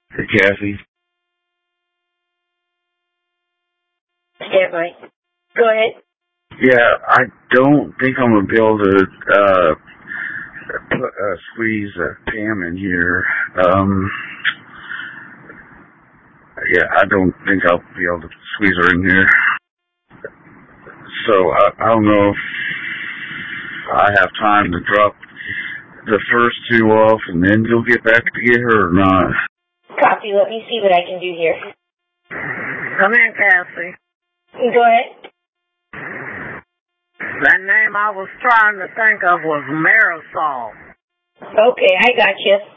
Hey, Kathy. Yeah, Mike. Go ahead. Yeah, I don't think I'm gonna be able to squeeze Pam in here. Yeah, I don't think I'll be able to squeeze her in here. So I don't know if I have time to drop the first two off and then you'll get back to get her or not. Copy. Let me see what I can do here. Come in, Cassie. Go ahead. That name I was trying to think of was Marisol. Okay, I got you.